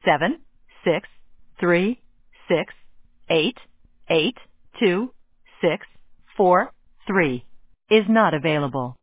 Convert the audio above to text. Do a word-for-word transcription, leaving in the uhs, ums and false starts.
seven six three six eight eight two six four three is not available.